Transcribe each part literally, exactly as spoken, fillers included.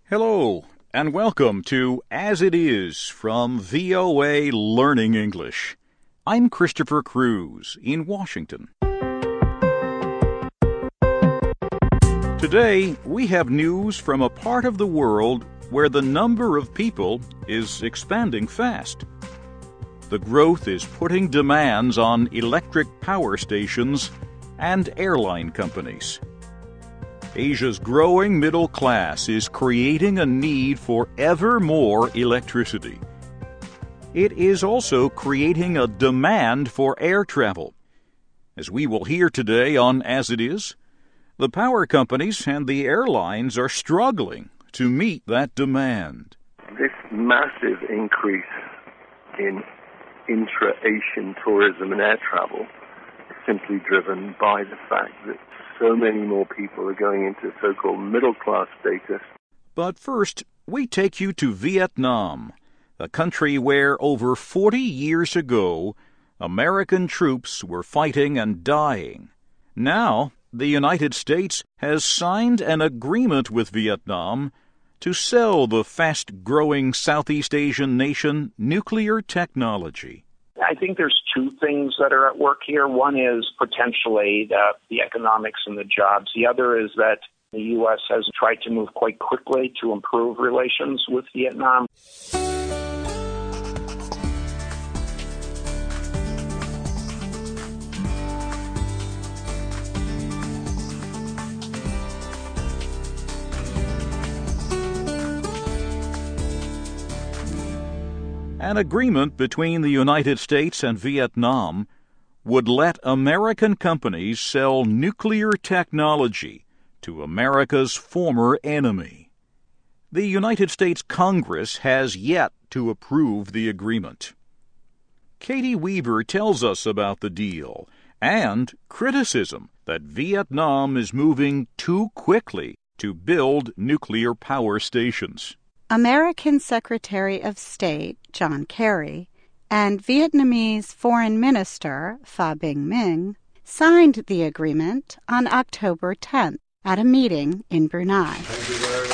Hello, and welcome to As It Is from V O A Learning English. I'm Christopher Cruz in Washington. Today, we have news from a part of the world where the number of people is expanding fast. The growth is putting demands on electric power stations and airline companies. Asia's growing middle class is creating a need for ever more electricity. It is also creating a demand for air travel. As we will hear today on As It Is, the power companies and the airlines are struggling to meet that demand. This massive increase in intra-Asian tourism and air travel is simply driven by the fact that so many more people are going into so-called middle-class status. But first, we take you to Vietnam, a country where over forty years ago, American troops were fighting and dying. Now, the United States has signed an agreement with Vietnam to sell the fast-growing Southeast Asian nation nuclear technology. I think there's two things that are at work here. One is potential aid, uh, the economics and the jobs. The other is that the U S has tried to move quite quickly to improve relations with Vietnam. An agreement between the United States and Vietnam would let American companies sell nuclear technology to America's former enemy. The United States Congress has yet to approve the agreement. Katie Weaver tells us about the deal and criticism that Vietnam is moving too quickly to build nuclear power stations. American Secretary of State John Kerry and Vietnamese Foreign Minister Pha Binh Minh signed the agreement on October tenth at a meeting in Brunei. Thank you very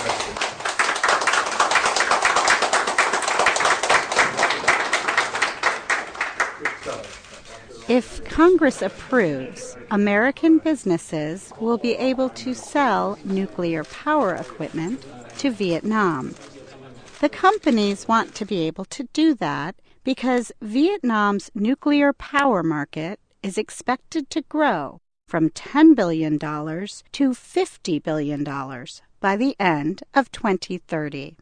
much. If Congress approves, American businesses will be able to sell nuclear power equipment to Vietnam. The companies want to be able to do that because Vietnam's nuclear power market is expected to grow from ten billion dollars to fifty billion dollars by the end of twenty thirty.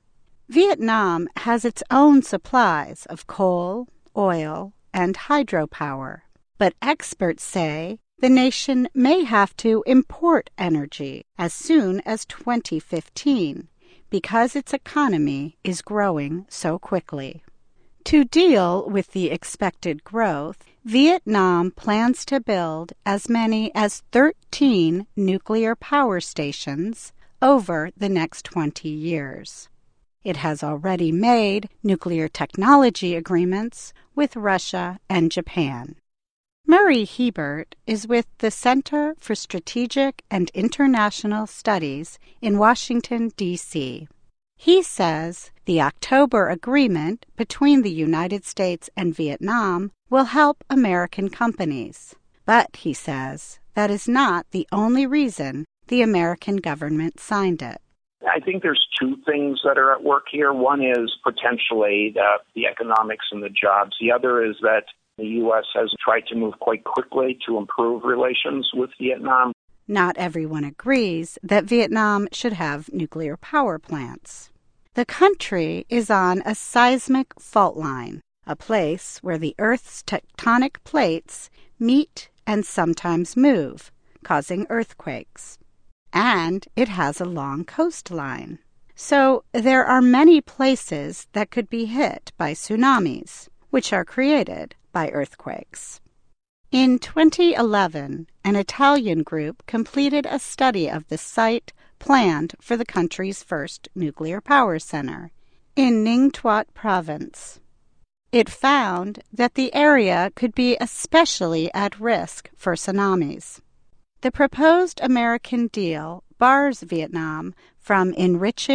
Vietnam has its own supplies of coal, oil, and hydropower, but experts say the nation may have to import energy as soon as twenty fifteen. Because its economy is growing so quickly. To deal with the expected growth, Vietnam plans to build as many as thirteen nuclear power stations over the next twenty years. It has already made nuclear technology agreements with Russia and Japan. Murray Hebert is with the Center for Strategic and International Studies in Washington, D C He says the October agreement between the United States and Vietnam will help American companies. But, he says, that is not the only reason the American government signed it. I think there's two things that are at work here. One is potential aid, uh, the economics and the jobs. The other is that the U S has tried to move quite quickly to improve relations with Vietnam. Not everyone agrees that Vietnam should have nuclear power plants. The country is on a seismic fault line, a place where the Earth's tectonic plates meet and sometimes move, causing earthquakes. And it has a long coastline. So there are many places that could be hit by tsunamis, which are created by earthquakes. In twenty eleven, an Italian group completed a study of the site planned for the country's first nuclear power center in Ninh Thuận province. It found that the area could be especially at risk for tsunamis. The proposed American deal bars Vietnam from enriching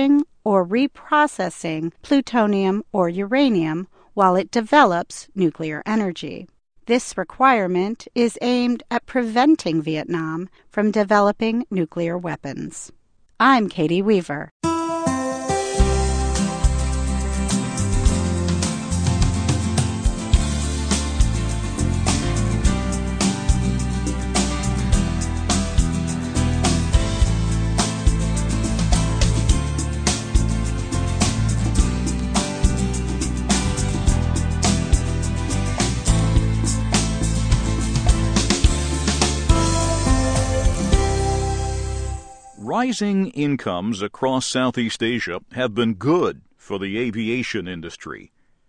or reprocessing plutonium or uranium while it develops nuclear energy. This requirement is aimed at preventing Vietnam from developing nuclear weapons. I'm Katie Weaver. Rising incomes across Southeast Asia have been good for the aviation industry.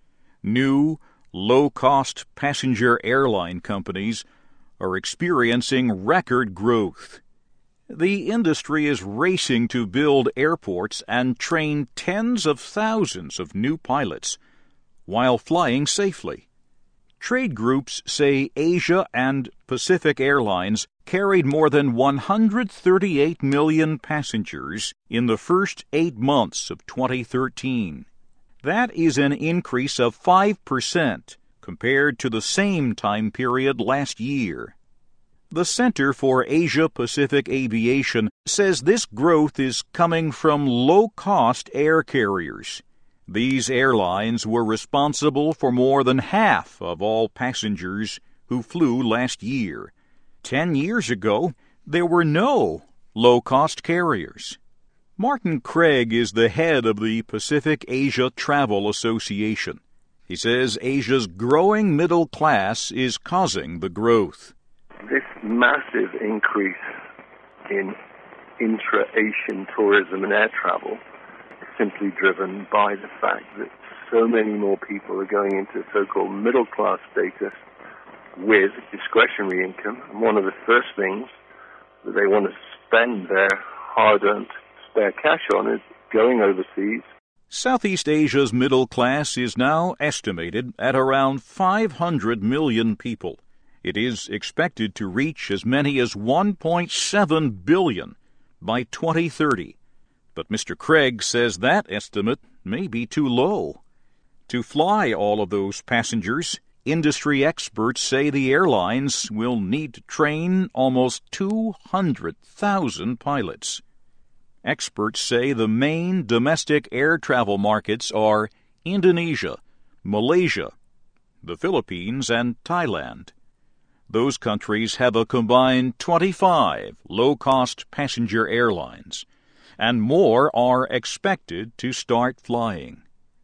New, low-cost passenger airline companies are experiencing record growth. The industry is racing to build airports and train tens of thousands of new pilots while flying safely. Trade groups say Asia and Pacific Airlines carried more than one hundred thirty-eight million passengers in the first eight months of twenty thirteen. That is an increase of five percent compared to the same time period last year. The Center for Asia-Pacific Aviation says this growth is coming from low-cost air carriers. These airlines were responsible for more than half of all passengers who flew last year. Ten years ago, there were no low-cost carriers. Martin Craig is the head of the Pacific Asia Travel Association. He says Asia's growing middle class is causing the growth. This massive increase in intra-Asian tourism and air travel is simply driven by the fact that so many more people are going into so-called middle-class status with discretionary income, and one of the first things that they want to spend their hard-earned spare cash on is going overseas. Southeast Asia's middle class is now estimated at around five hundred million people. It is expected to reach as many as one point seven billion by twenty thirty. But Mister Craig says that estimate may be too low. To fly all of those passengers, industry experts say the airlines will need to train almost two hundred thousand pilots. Experts say the main domestic air travel markets are Indonesia, Malaysia, the Philippines, and Thailand. Those countries have a combined twenty-five low-cost passenger airlines, and more are expected to start flying.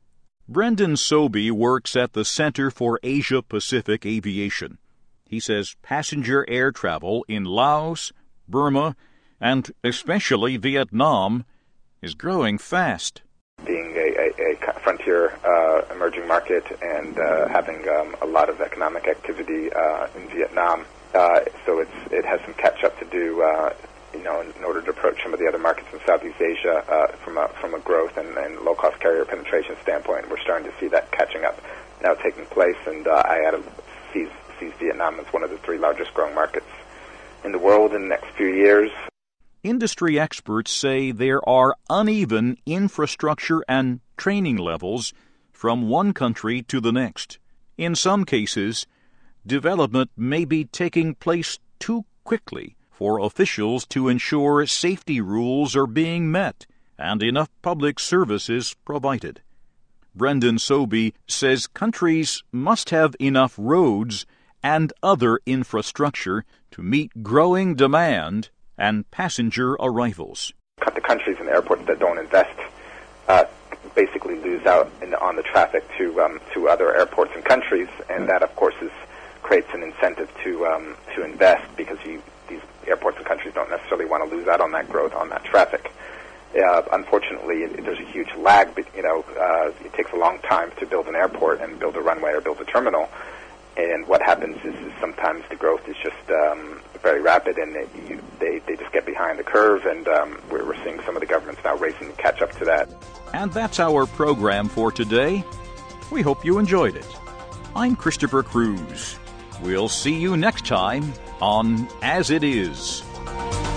Brendan Sobey works at the Center for Asia-Pacific Aviation. He says passenger air travel in Laos, Burma, and especially Vietnam is growing fast. Being a, a, a frontier uh, emerging market and uh, having um, a lot of economic activity uh, in Vietnam, uh, so it's it has some catch-up to do, uh, you know, in, in order to approach some of the other markets in Southeast Asia uh, from a from a growth and, and low-cost carrier penetration standpoint. We're starting to see that catching up now taking place, and uh, I added sees sees Vietnam as one of the three largest growing markets in the world in the next few years. Industry experts say there are uneven infrastructure and training levels from one country to the next. In some cases, development may be taking place too quickly for officials to ensure safety rules are being met and enough public services provided. Brendan Sobey says countries must have enough roads and other infrastructure to meet growing demand and passenger arrivals. The countries and airports that don't invest uh, basically lose out in the, on the traffic to um, to other airports and countries, and that, of course, is, creates an incentive to um, to invest because you, these airports and countries don't necessarily want to lose out on that growth, on that traffic. Uh, unfortunately, it, there's a huge lag. But, you know, uh, it takes a long time to build an airport and build a runway or build a terminal. And what happens is, is sometimes the growth is just um, very rapid, and they, you, they they just get behind the curve, and um, we're, we're seeing some of the governments now racing to catch up to that. And that's our program for today. We hope you enjoyed it. I'm Christopher Cruz. We'll see you next time on As It Is.